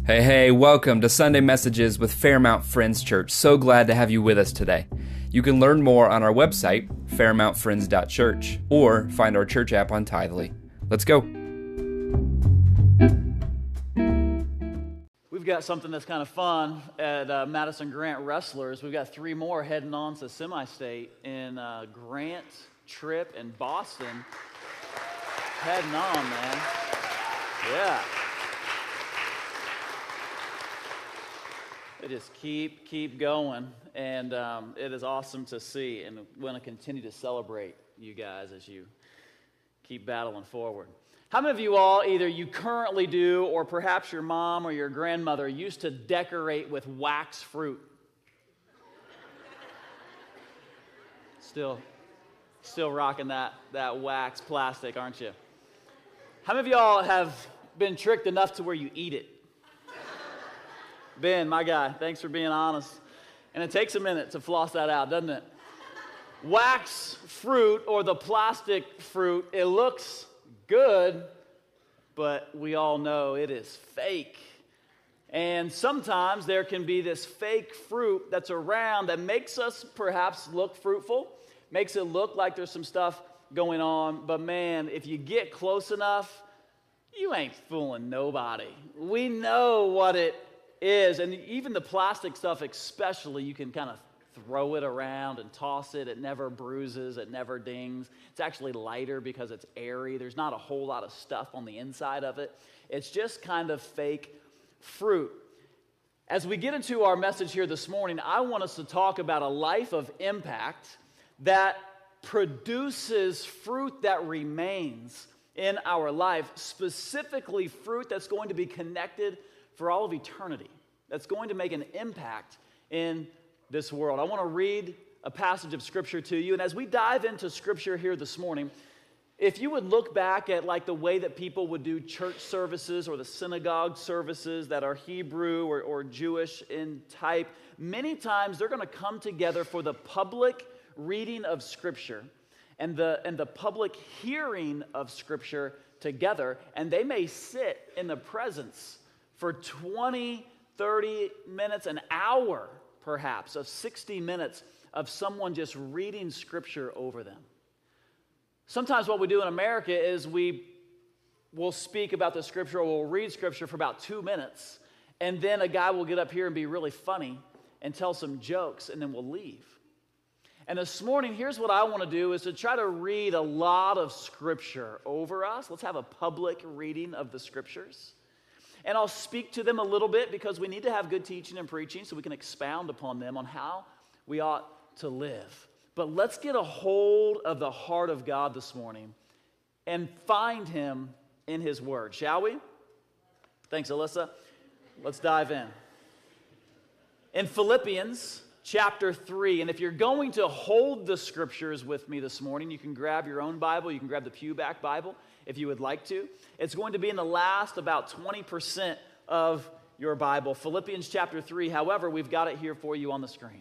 Hey, welcome to Sunday Messages with Fairmount Friends Church. So glad to have you with us today. You can learn more on our website, fairmountfriends.church, or find our church app on Tithely. Let's go. We've got something that's kind of fun at Madison Grant Wrestlers. We've got 3 more heading on to semi-state in Grant, Tripp, and Boston. Heading on, man. Yeah. They just keep going, and it is awesome to see, and we want to continue to celebrate you guys as you keep battling forward. How many of you all, either you currently do, or perhaps your mom or your grandmother used to decorate with wax fruit? Still rocking that wax plastic, aren't you? How many of y'all have been tricked enough to where you eat it? Ben, my guy, thanks for being honest. And it takes a minute to floss that out, doesn't it? Wax fruit, or the plastic fruit, it looks good, but we all know it is fake. And sometimes there can be this fake fruit that's around that makes us perhaps look fruitful, makes it look like there's some stuff going on, but man, if you get close enough, you ain't fooling nobody. We know what it is, and even the plastic stuff especially, you can kind of throw it around and toss it. It never bruises, it never dings. It's actually lighter because it's airy. There's not a whole lot of stuff on the inside of it. It's just kind of fake fruit. As we get into our message here this morning, I want us to talk about a life of impact that produces fruit that remains in our life, specifically fruit that's going to be connected for all of eternity, that's going to make an impact in this world. I want to read a passage of Scripture to you, and as we dive into Scripture here this morning, if you would look back at like the way that people would do church services or the synagogue services that are Hebrew or Jewish in type, many times they're going to come together for the public reading of Scripture and the public hearing of Scripture together, and they may sit in the presence for 20, 30 minutes, an hour perhaps, of 60 minutes of someone just reading Scripture over them. Sometimes what we do in America is we will speak about the Scripture, or we'll read Scripture for about 2 minutes, and then a guy will get up here and be really funny and tell some jokes, and then we'll leave. And this morning, here's what I want to do, is to try to read a lot of Scripture over us. Let's have a public reading of the Scriptures. And I'll speak to them a little bit because we need to have good teaching and preaching so we can expound upon them on how we ought to live. But let's get a hold of the heart of God this morning and find Him in His Word, shall we? Thanks, Alyssa. Let's dive in. In Philippians chapter 3, and if you're going to hold the Scriptures with me this morning, you can grab your own Bible, you can grab the Pewback Bible if you would like to. It's going to be in the last about 20% of your Bible. Philippians chapter 3, however, we've got it here for you on the screen.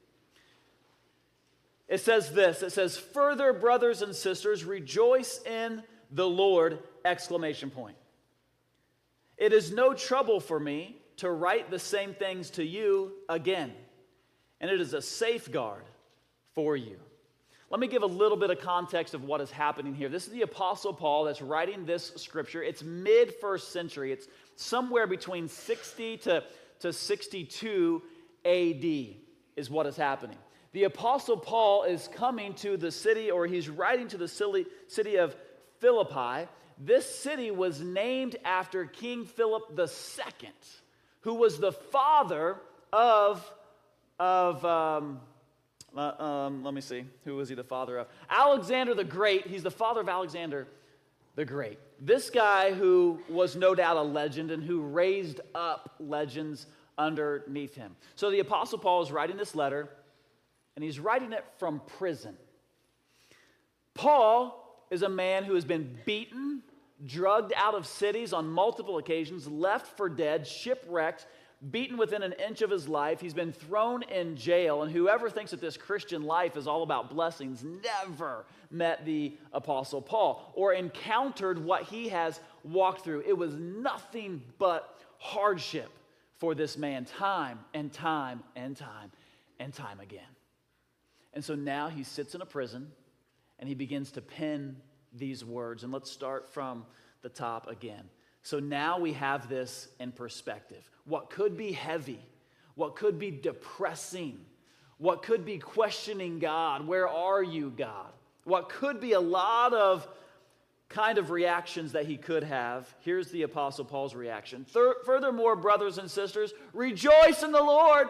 It says this, it says, "Further, brothers and sisters, rejoice in the Lord!" Exclamation point. "It is no trouble for me to write the same things to you again, and it is a safeguard for you." Let me give a little bit of context of what is happening here. This is the Apostle Paul that's writing this scripture. It's mid-first century. It's somewhere between 60 to 62 AD is what is happening. The Apostle Paul is coming to the city, or he's writing to the city of Philippi. This city was named after King Philip II, who was the father of let me see. Who was he the father of? Alexander the Great. He's the father of Alexander the Great. This guy who was no doubt a legend and who raised up legends underneath him. So the Apostle Paul is writing this letter, and he's writing it from prison. Paul is a man who has been beaten, drugged out of cities on multiple occasions, left for dead, shipwrecked, beaten within an inch of his life. He's been thrown in jail. And whoever thinks that this Christian life is all about blessings never met the Apostle Paul or encountered what he has walked through. It was nothing but hardship for this man, time and time and time and time again. And so now he sits in a prison and he begins to pen these words. And let's start from the top again. So now we have this in perspective. What could be heavy, what could be depressing, what could be questioning God, where are you, God? What could be a lot of kind of reactions that he could have. Here's the Apostle Paul's reaction. Furthermore, brothers and sisters, rejoice in the Lord.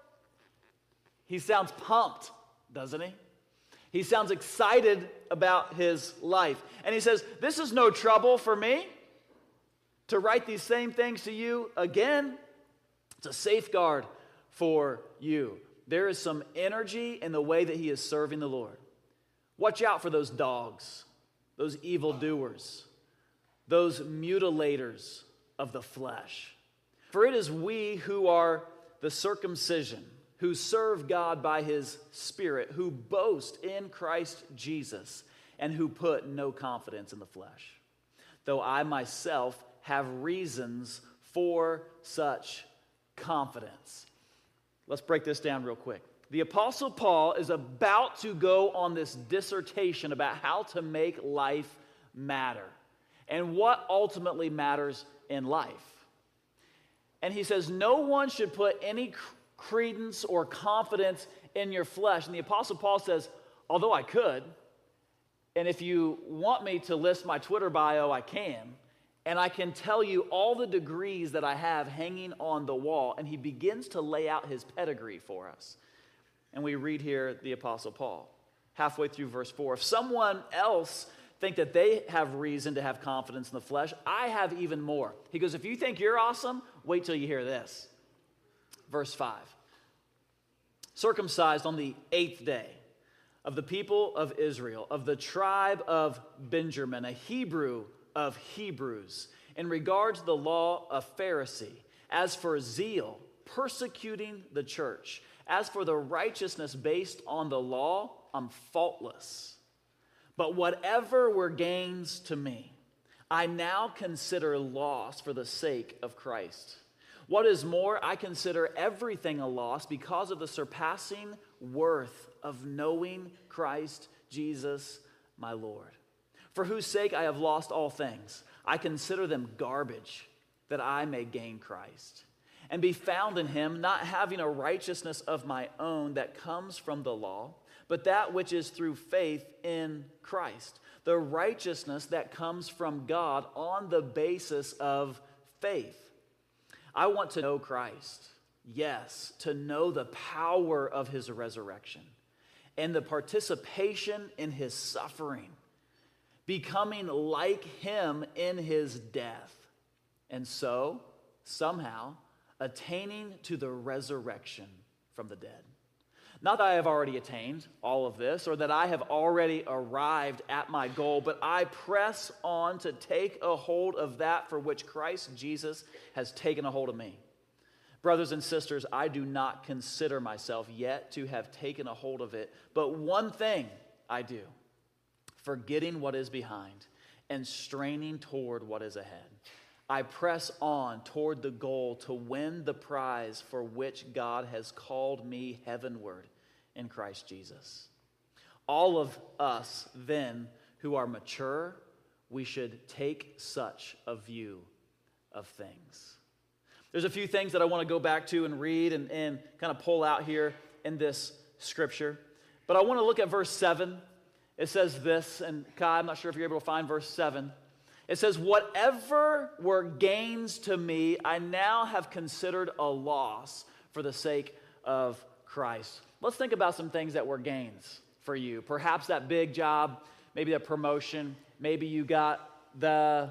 He sounds pumped, doesn't he? He sounds excited about his life. And he says, this is no trouble for me to write these same things to you again. It's a safeguard for you. There is some energy in the way that he is serving the Lord. Watch out for those dogs, those evildoers, those mutilators of the flesh. For it is we who are the circumcision, who serve God by his Spirit, who boast in Christ Jesus, and who put no confidence in the flesh. Though I myself have reasons for such confidence. Let's break this down real quick. The Apostle Paul is about to go on this dissertation about how to make life matter and what ultimately matters in life. And he says, no one should put any credence or confidence in your flesh. And the Apostle Paul says, although I could, and if you want me to list my Twitter bio, I can. And I can tell you all the degrees that I have hanging on the wall. And he begins to lay out his pedigree for us. And we read here the Apostle Paul, halfway through verse 4. If someone else think that they have reason to have confidence in the flesh, I have even more. He goes, if you think you're awesome, wait till you hear this. Verse 5. Circumcised on the 8th day of the people of Israel, of the tribe of Benjamin, a Hebrew of Hebrews, in regard to the law, a Pharisee. As for zeal, persecuting the church. As for the righteousness based on the law, I'm faultless. But whatever were gains to me, I now consider loss for the sake of Christ. What is more, I consider everything a loss because of the surpassing worth of knowing Christ Jesus my Lord, for whose sake I have lost all things. I consider them garbage, that I may gain Christ and be found in him, not having a righteousness of my own that comes from the law, but that which is through faith in Christ, the righteousness that comes from God on the basis of faith. I want to know Christ, yes, to know the power of his resurrection and the participation in his suffering, becoming like him in his death, and so, somehow, attaining to the resurrection from the dead. Not that I have already attained all of this, or that I have already arrived at my goal, but I press on to take a hold of that for which Christ Jesus has taken a hold of me. Brothers and sisters, I do not consider myself yet to have taken a hold of it, but one thing I do, forgetting what is behind and straining toward what is ahead. I press on toward the goal to win the prize for which God has called me heavenward in Christ Jesus. All of us, then, who are mature, we should take such a view of things. There's a few things that I want to go back to and read and kind of pull out here in this scripture. But I want to look at verse 7. It says this, and Kai, I'm not sure if you're able to find verse 7. It says, whatever were gains to me, I now have considered a loss for the sake of Christ. Let's think about some things that were gains for you. Perhaps that big job, maybe that promotion, maybe you got the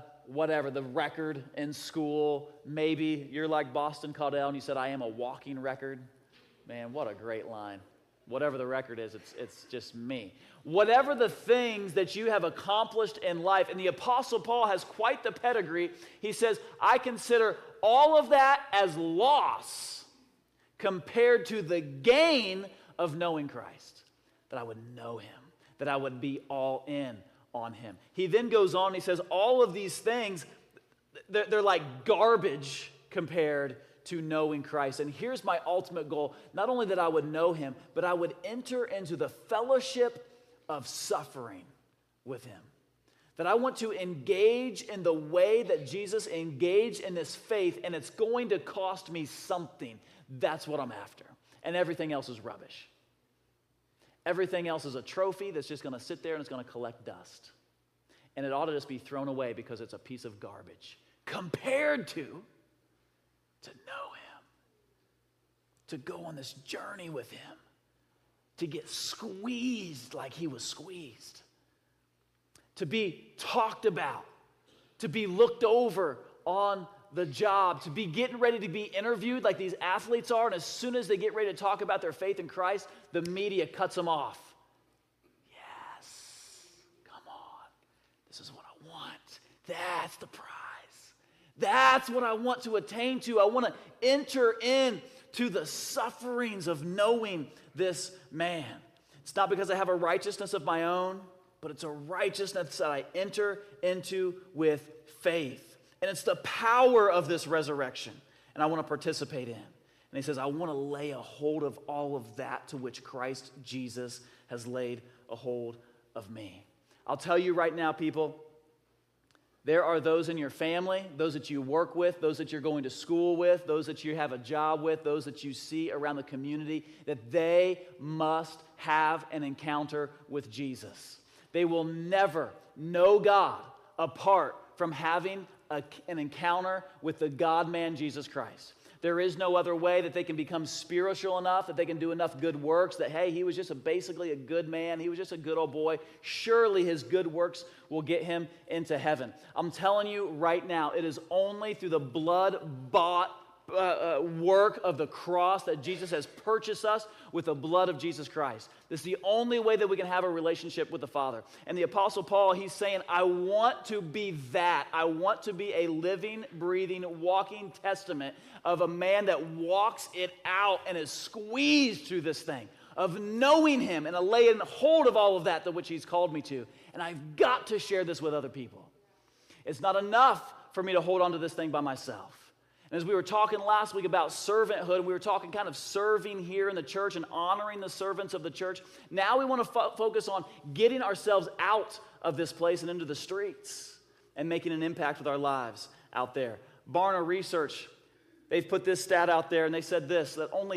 record in school. Maybe you're like Boston Caudell and you said, I am a walking record. Man, what a great line. Whatever the record is, it's just me. Whatever the things that you have accomplished in life, and the Apostle Paul has quite the pedigree. He says, I consider all of that as loss compared to the gain of knowing Christ, that I would know him, that I would be all in on him. He then goes on and he says, all of these things, they're like garbage compared to knowing Christ. And here's my ultimate goal, not only that I would know him, but I would enter into the fellowship of suffering with him. That I want to engage in the way that Jesus engaged in this faith, and it's going to cost me something. That's what I'm after. And everything else is rubbish. Everything else is a trophy that's just going to sit there and it's going to collect dust. And it ought to just be thrown away because it's a piece of garbage compared to know him, to go on this journey with him, to get squeezed like he was squeezed, to be talked about, to be looked over on the job, to be getting ready to be interviewed like these athletes are, and as soon as they get ready to talk about their faith in Christ, the media cuts them off. Yes, come on, this is what I want. That's the prize. That's what I want to attain to. I want to enter into the sufferings of knowing this man. It's not because I have a righteousness of my own, but it's a righteousness that I enter into with faith. And it's the power of this resurrection, and I want to participate in. And he says, I want to lay a hold of all of that to which Christ Jesus has laid a hold of me. I'll tell you right now, people, there are those in your family, those that you work with, those that you're going to school with, those that you have a job with, those that you see around the community, that they must have an encounter with Jesus. They will never know God apart from having an encounter with the God-man Jesus Christ. There is no other way that they can become spiritual enough, that they can do enough good works, that, hey, he was just basically a good man. He was just a good old boy. Surely his good works will get him into heaven. I'm telling you right now, it is only through the blood-bought work of the cross that Jesus has purchased us with the blood of Jesus Christ. This is the only way that we can have a relationship with the Father. And the Apostle Paul, he's saying, I want to be that. I want to be a living, breathing, walking testament of a man that walks it out and is squeezed through this thing, of knowing him and laying hold of all of that to which he's called me to. And I've got to share this with other people. It's not enough for me to hold on to this thing by myself. And as we were talking last week about servanthood, we were talking kind of serving here in the church and honoring the servants of the church. Now we want to focus on getting ourselves out of this place and into the streets and making an impact with our lives out there. Barna Research, they've put this stat out there, and they said this, that only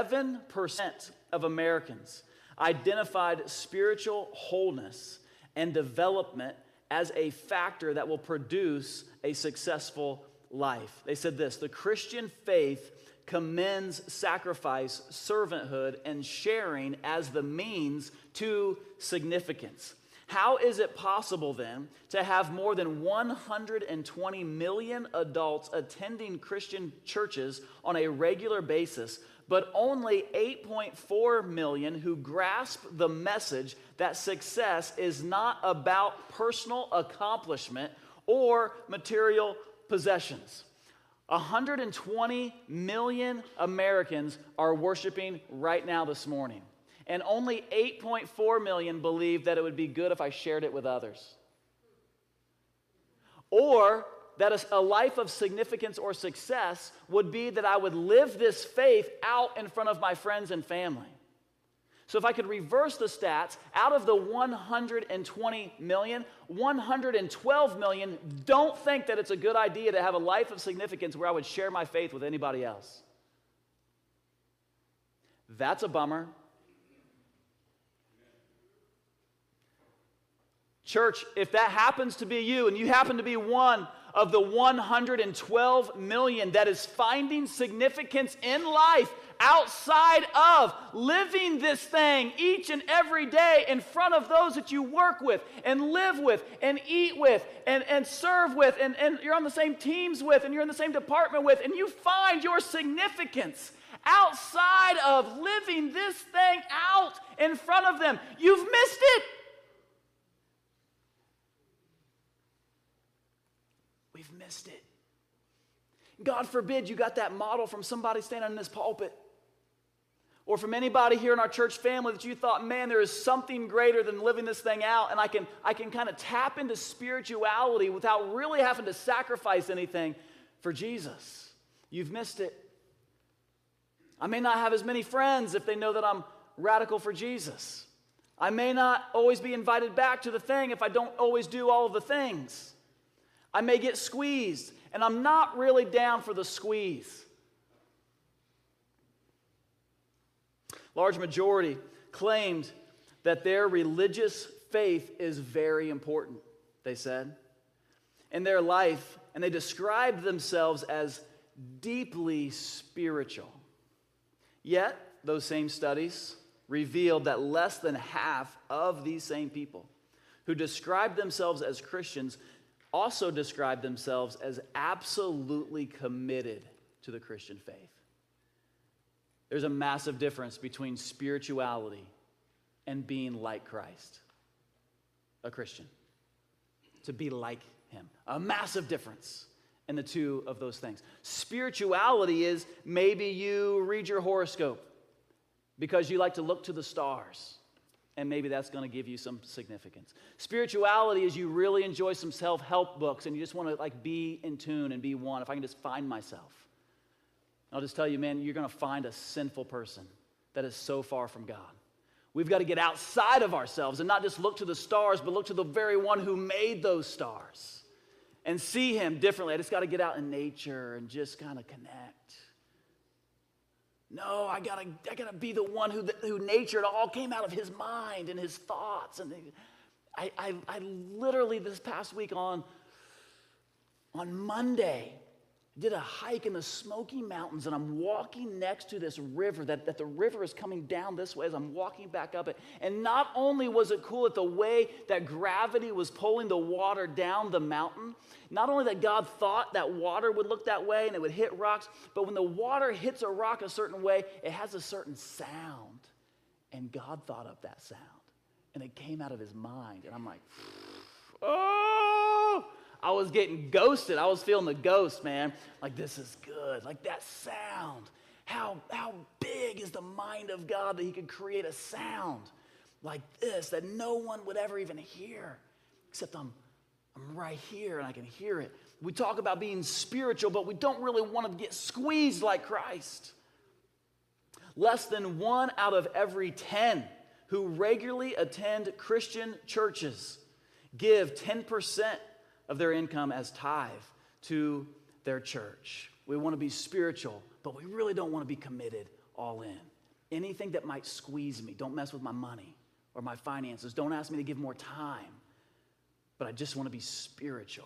7% of Americans identified spiritual wholeness and development as a factor that will produce a successful life. They said this, the Christian faith commends sacrifice, servanthood, and sharing as the means to significance. How is it possible then to have more than 120 million adults attending Christian churches on a regular basis, but only 8.4 million who grasp the message that success is not about personal accomplishment or material possessions? 120 million Americans are worshiping right now this morning. And only 8.4 million believe that it would be good if I shared it with others. Or that a life of significance or success would be that I would live this faith out in front of my friends and family. So if I could reverse the stats, out of the 120 million, 112 million don't think that it's a good idea to have a life of significance where I would share my faith with anybody else. That's a bummer. Church, if that happens to be you, and you happen to be one of the 112 million that is finding significance in life outside of living this thing each and every day in front of those that you work with and live with and eat with and serve with and you're on the same teams with and you're in the same department with, and you find your significance outside of living this thing out in front of them, you've missed it. We've missed it. God forbid you got that model from somebody standing in this pulpit, or from anybody here in our church family that you thought, man, there is something greater than living this thing out, and I can kind of tap into spirituality without really having to sacrifice anything for Jesus. You've missed it. I may not have as many friends if they know that I'm radical for Jesus. I may not always be invited back to the thing if I don't always do all of the things. I may get squeezed, and I'm not really down for the squeeze. Large majority claimed that their religious faith is very important, they said, in their life, and they described themselves as deeply spiritual. Yet, those same studies revealed that less than half of these same people who described themselves as Christians also described themselves as absolutely committed to the Christian faith. There's a massive difference between spirituality and being like Christ, a Christian. To be like him. A massive difference in the two of those things. Spirituality is maybe you read your horoscope because you like to look to the stars, and maybe that's going to give you some significance. Spirituality is you really enjoy some self-help books and you just want to be in tune and be one. If I can just find myself. I'll just tell you, man, you're going to find a sinful person that is so far from God. We've got to get outside of ourselves and not just look to the stars, but look to the very one who made those stars and see him differently. I just got to get out in nature and just kind of connect. No, I gotta be the one who nature, it all came out of his mind and his thoughts. And I literally this past week on Monday did a hike in the Smoky Mountains, and I'm walking next to this river, that the river is coming down this way as I'm walking back up it. And not only was it cool at the way that gravity was pulling the water down the mountain, not only that God thought that water would look that way and it would hit rocks, but when the water hits a rock a certain way, it has a certain sound. And God thought up that sound, and it came out of his mind. And I'm like, oh! I was getting ghosted. I was feeling the ghost, man. Like, this is good. Like, that sound. How big is the mind of God that he could create a sound like this that no one would ever even hear, except I'm right here and I can hear it. We talk about being spiritual, but we don't really want to get squeezed like Christ. Less than 1 out of every 10 who regularly attend Christian churches give 10% of their income as tithe to their church. We want to be spiritual, but we really don't want to be committed all in. Anything that might squeeze me, don't mess with my money or my finances. Don't ask me to give more time, but I just want to be spiritual.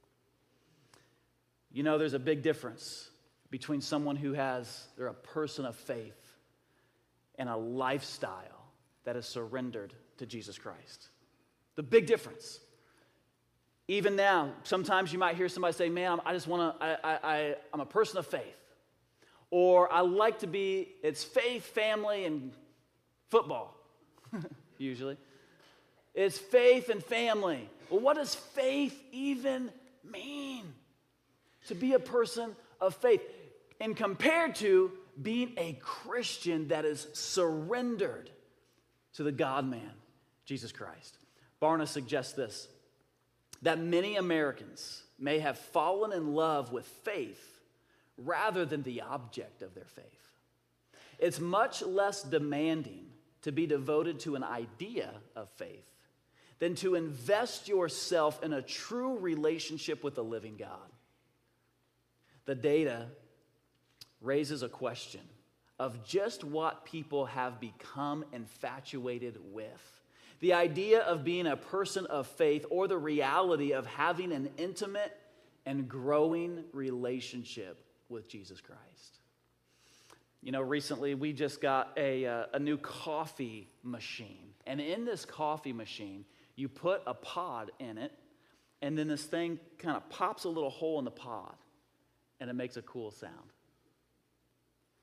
You know, there's a big difference between someone they're a person of faith and a lifestyle that is surrendered to Jesus Christ. The big difference. Even now, sometimes you might hear somebody say, man, I'm a person of faith. Or I like to be, it's faith, family, and football, usually. It's faith and family. Well, what does faith even mean? To be a person of faith. And compared to being a Christian that is surrendered to the God-man, Jesus Christ. Barna suggests this, that many Americans may have fallen in love with faith rather than the object of their faith. It's much less demanding to be devoted to an idea of faith than to invest yourself in a true relationship with the living God. The data raises a question of just what people have become infatuated with. The idea of being a person of faith, or the reality of having an intimate and growing relationship with Jesus Christ. You know, recently we just got a new coffee machine. And in this coffee machine, you put a pod in it, and then this thing kind of pops a little hole in the pod, and it makes a cool sound.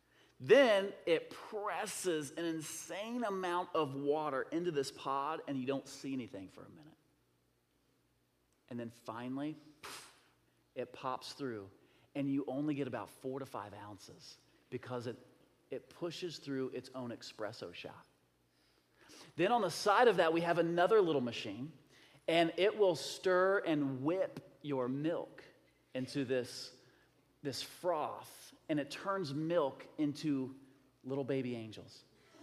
Then it presses an insane amount of water into this pod, and you don't see anything for a minute. And then finally, it pops through, and you only get about 4 to 5 ounces because it pushes through its own espresso shot. Then on the side of that, we have another little machine, and it will stir and whip your milk into this froth, and it turns milk into little baby angels.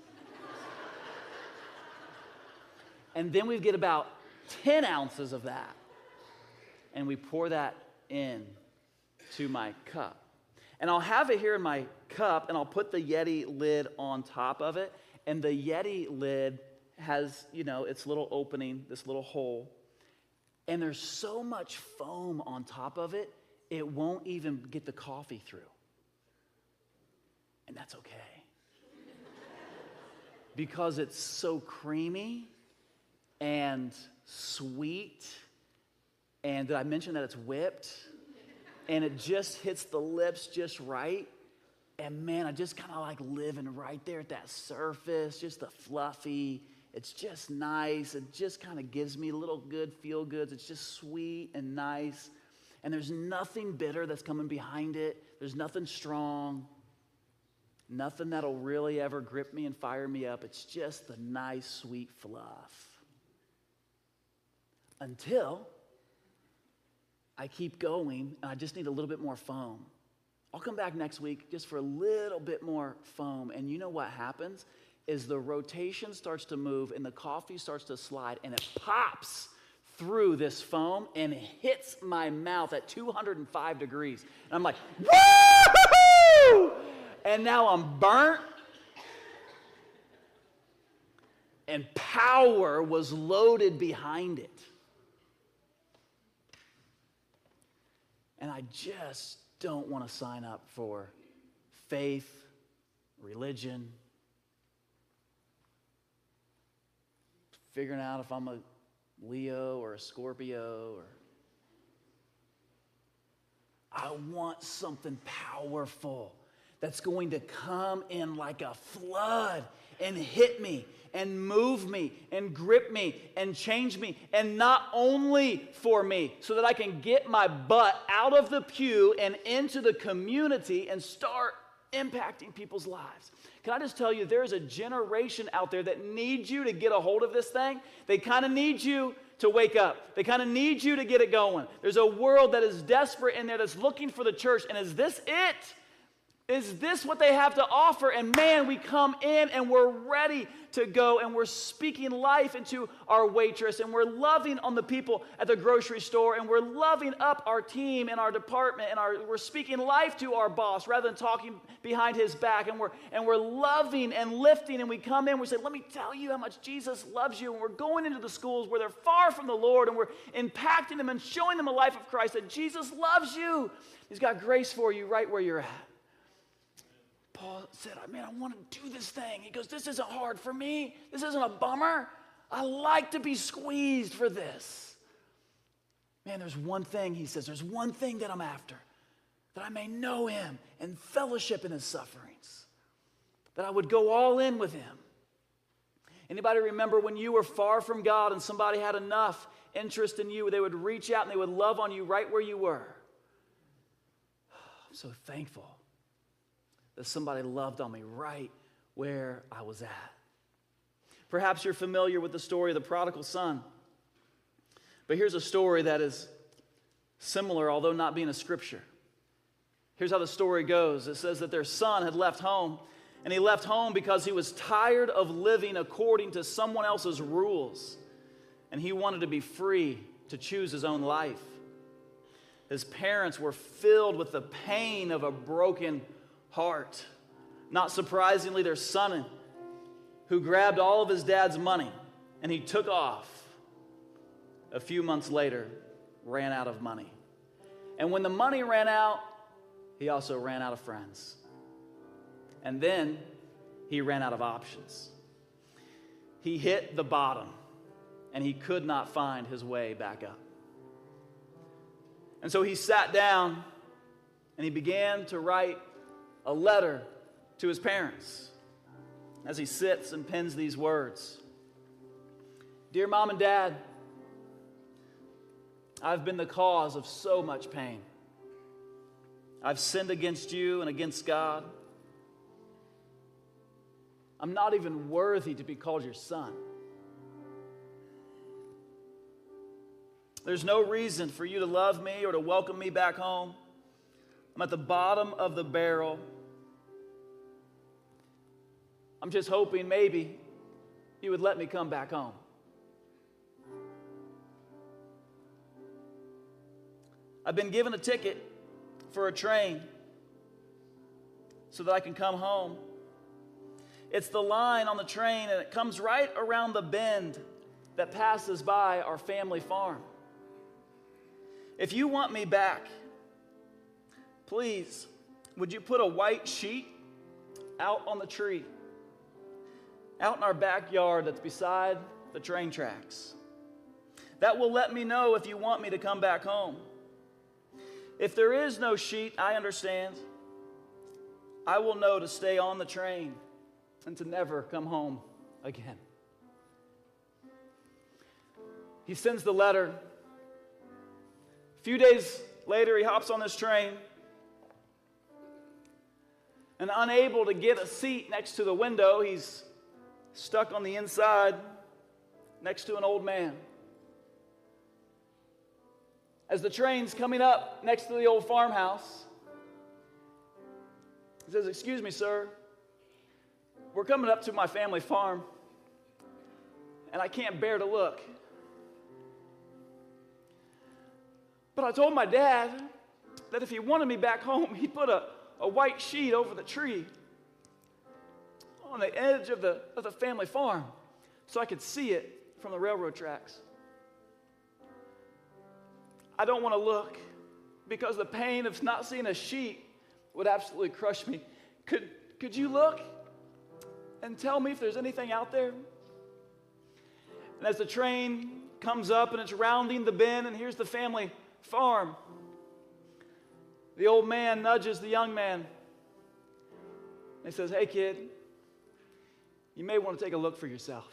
And then we get about 10 ounces of that, and we pour that in to my cup. And I'll have it here in my cup, and I'll put the Yeti lid on top of it, and the Yeti lid has, its little opening, this little hole, and there's so much foam on top of it, it won't even get the coffee through. And that's okay. Because it's so creamy and sweet, and did I mention that it's whipped? And it just hits the lips just right. And man, I just kind of like living right there at that surface, just the fluffy. It's just nice. It just kind of gives me little good feel goods. It's just sweet and nice. And there's nothing bitter that's coming behind it. There's nothing strong. Nothing that'll really ever grip me and fire me up. It's just the nice, sweet fluff. Until I keep going, and I just need a little bit more foam. I'll come back next week just for a little bit more foam. And you know what happens? Is the rotation starts to move and the coffee starts to slide and it pops through this foam and hits my mouth at 205 degrees. And I'm like, woo! And now I'm burnt. And power was loaded behind it. And I just don't want to sign up for faith, religion, figuring out if I'm a Leo or a Scorpio. I want something powerful that's going to come in like a flood and hit me and move me and grip me and change me, and not only for me, so that I can get my butt out of the pew and into the community and start impacting people's lives. Can I just tell you, there's a generation out there that needs you to get a hold of this thing. They kind of need you to wake up. They kind of need you to get it going. There's a world that is desperate in there that's looking for the church, and is this it? Is this what they have to offer? And man, we come in and we're ready to go, and we're speaking life into our waitress, and we're loving on the people at the grocery store, and we're loving up our team and our department, and we're speaking life to our boss rather than talking behind his back, and we're loving and lifting, and we come in, we say, let me tell you how much Jesus loves you, and we're going into the schools where they're far from the Lord, and we're impacting them and showing them a life of Christ, that Jesus loves you. He's got grace for you right where you're at. Paul said, man, I want to do this thing. He goes, this isn't hard for me. This isn't a bummer. I like to be squeezed for this. Man, there's one thing, he says, there's one thing that I'm after, that I may know him and fellowship in his sufferings, that I would go all in with him. Anybody remember when you were far from God and somebody had enough interest in you, they would reach out and they would love on you right where you were? I'm so thankful that somebody loved on me right where I was at. Perhaps you're familiar with the story of the prodigal son. But here's a story that is similar, although not being a scripture. Here's how the story goes. It says that their son had left home, and he left home because he was tired of living according to someone else's rules, and he wanted to be free to choose his own life. His parents were filled with the pain of a broken heart. Not surprisingly, their son, who grabbed all of his dad's money and he took off, a few months later ran out of money. And when the money ran out, he also ran out of friends. And then he ran out of options. He hit the bottom and he could not find his way back up. And so he sat down and he began to write a letter to his parents as he sits and pens these words. Dear Mom and Dad, I've been the cause of so much pain. I've sinned against you and against God. I'm not even worthy to be called your son. There's no reason for you to love me or to welcome me back home. I'm at the bottom of the barrel. I'm just hoping maybe you would let me come back home. I've been given a ticket for a train so that I can come home. It's the line on the train, and it comes right around the bend that passes by our family farm. If you want me back, please, would you put a white sheet out on the tree, out in our backyard that's beside the train tracks? That will let me know if you want me to come back home. If there is no sheet, I understand. I will know to stay on the train and to never come home again. He sends the letter. A few days later, he hops on this train, and unable to get a seat next to the window, he's stuck on the inside next to an old man. As the train's coming up next to the old farmhouse, he says, "Excuse me, sir, we're coming up to my family farm, and I can't bear to look. But I told my dad that if he wanted me back home, he'd put a white sheet over the tree on the edge of the family farm so I could see it from the railroad tracks. I don't want to look because the pain of not seeing a sheet would absolutely crush me. Could you look and tell me if there's anything out there?" And as the train comes up and it's rounding the bend, and here's the family farm, the old man nudges the young man. And he says, "Hey, kid, you may want to take a look for yourself."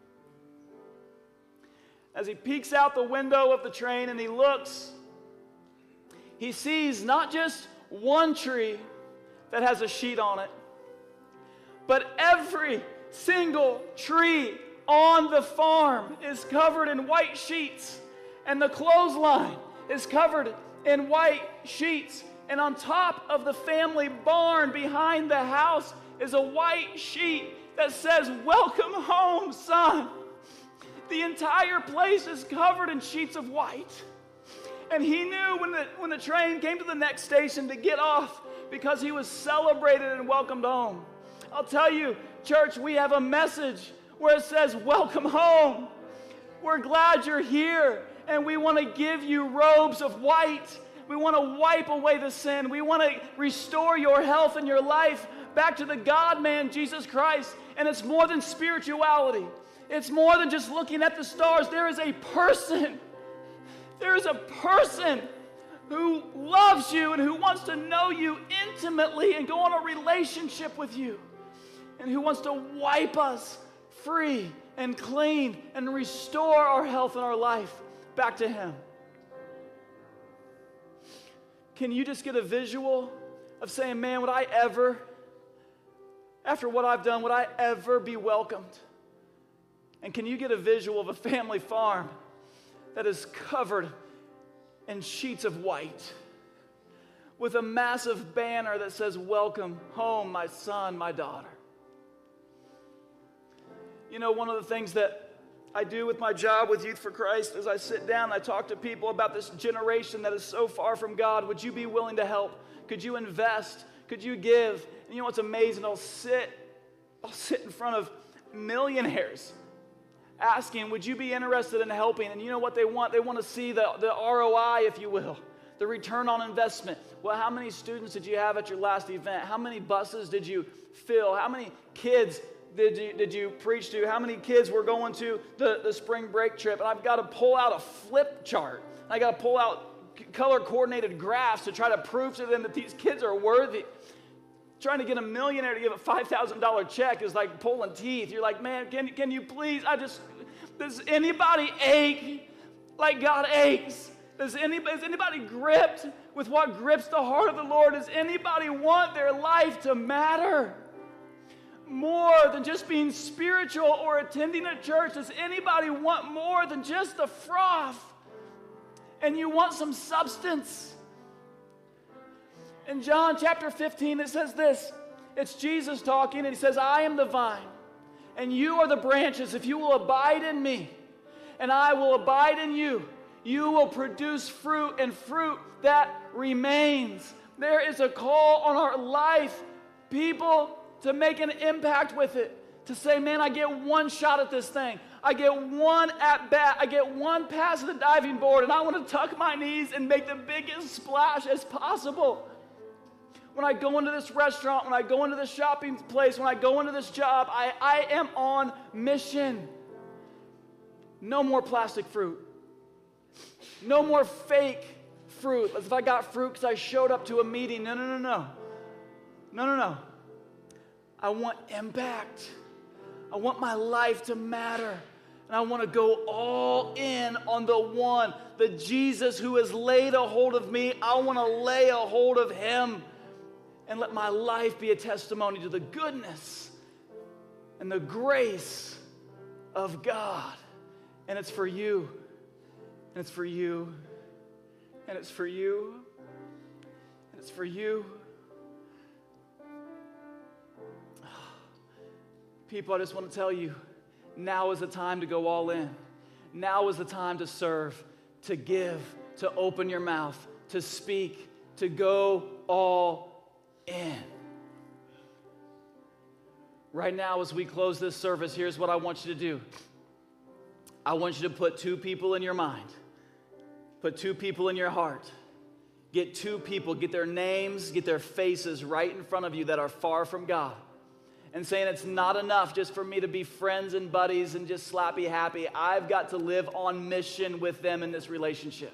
As he peeks out the window of the train and he looks, he sees not just one tree that has a sheet on it, but every single tree on the farm is covered in white sheets, and the clothesline is covered in white sheets, and on top of the family barn behind the house is a white sheet that says, "Welcome home, son." The entire place is covered in sheets of white. And he knew when the train came to the next station to get off, because he was celebrated and welcomed home. I'll tell you, church, we have a message where it says, "Welcome home." We're glad you're here, and we want to give you robes of white. We want to wipe away the sin. We want to restore your health and your life back to the God-man, Jesus Christ. And it's more than spirituality. It's more than just looking at the stars. There is a person. There is a person who loves you and who wants to know you intimately and go on a relationship with you, and who wants to wipe us free and clean and restore our health and our life back to him. Can you just get a visual of saying, "Man, would I ever, after what I've done, would I ever be welcomed?" And can you get a visual of a family farm that is covered in sheets of white with a massive banner that says, "Welcome home, my son, my daughter"? You know, one of the things that I do with my job with Youth for Christ is I sit down and I talk to people about this generation that is so far from God. Would you be willing to help? Could you invest? Could you give? And you know what's amazing? I'll sit in front of millionaires asking, "Would you be interested in helping?" And you know what they want? They want to see the ROI, if you will, the return on investment. Well, how many students did you have at your last event? How many buses did you fill? How many kids did you preach to? How many kids were going to the spring break trip? And I've got to pull out a flip chart. I got to pull out color-coordinated graphs to try to prove to them that these kids are worthy. Trying to get a millionaire to give a $5,000 check is like pulling teeth. You're like, man, can you please, does anybody ache like God aches? Is anybody gripped with what grips the heart of the Lord? Does anybody want their life to matter more than just being spiritual or attending a church? Does anybody want more than just the froth? And you want some substance? In John chapter 15, it says this. It's Jesus talking, and he says, I am the vine, and you are the branches. If you will abide in me, and I will abide in you, you will produce fruit, and fruit that remains. There is a call on our life, people, to make an impact with it. To say, man, I get one shot at this thing. I get one at bat. I get one pass at the diving board, and I want to tuck my knees and make the biggest splash as possible. When I go into this restaurant, when I go into this shopping place, when I go into this job, I am on mission. No more plastic fruit. No more fake fruit. As if I got fruit because I showed up to a meeting. No. I want impact. I want my life to matter. And I want to go all in on the one, the Jesus who has laid a hold of me. I want to lay a hold of him and let my life be a testimony to the goodness and the grace of God. And it's for you. And it's for you. And it's for you. And it's for you. People, I just want to tell you, now is the time to go all in. Now is the time to serve, to give, to open your mouth, to speak, to go all in. Right now, as we close this service, here's what I want you to do. I want you to put two people in your mind. Put two people in your heart. Get two people, get their names, get their faces right in front of you that are far from God. And saying it's not enough just for me to be friends and buddies and just slappy happy. I've got to live on mission with them in this relationship.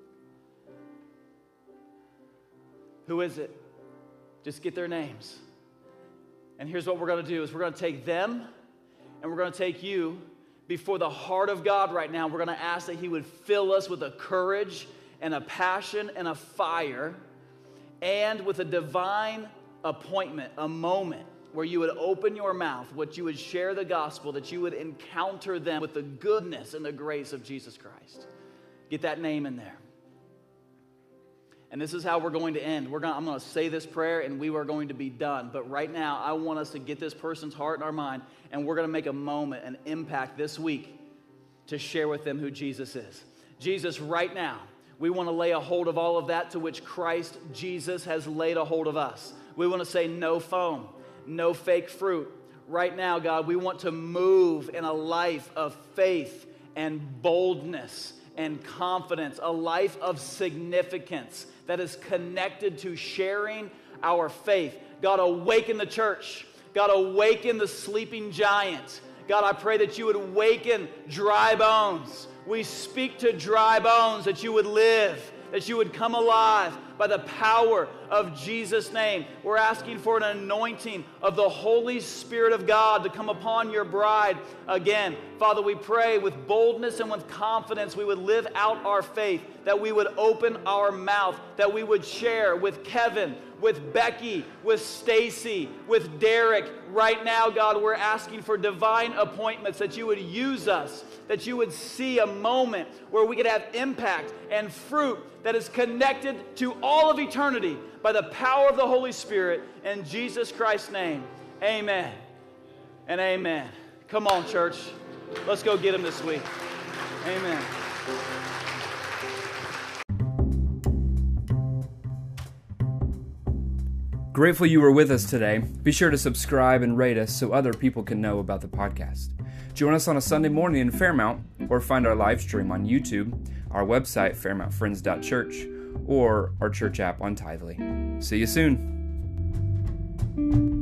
Who is it? Just get their names. And here's what we're going to do is we're going to take them and we're going to take you before the heart of God right now. We're going to ask that he would fill us with a courage and a passion and a fire and with a divine appointment, a moment where you would open your mouth, what you would share the gospel, that you would encounter them with the goodness and the grace of Jesus Christ. Get that name in there. And this is how we're going to end. I'm going to say this prayer and we are going to be done. But right now, I want us to get this person's heart in our mind, and we're going to make a moment, an impact this week to share with them who Jesus is. Jesus, right now, we want to lay a hold of all of that to which Christ Jesus has laid a hold of us. We want to say no phone. No fake fruit. Right now, God, we want to move in a life of faith and boldness and confidence, a life of significance that is connected to sharing our faith. God, awaken the church. God, awaken the sleeping giant. God, I pray that you would awaken dry bones. We speak to dry bones that you would live, that you would come alive by the power of Jesus' name. We're asking for an anointing of the Holy Spirit of God to come upon your bride again. Father, we pray with boldness and with confidence we would live out our faith, that we would open our mouth, that we would share with Kevin, with Becky, with Stacy, with Derek. Right now, God, we're asking for divine appointments, that you would use us, that you would see a moment where we could have impact and fruit that is connected to all of eternity by the power of the Holy Spirit. In Jesus Christ's name, amen and amen. Come on, church. Let's go get him this week. Amen. Grateful you were with us today. Be sure to subscribe and rate us so other people can know about the podcast. Join us on a Sunday morning in Fairmount, or find our live stream on YouTube, our website, fairmountfriends.church, or our church app on Tithely. See you soon.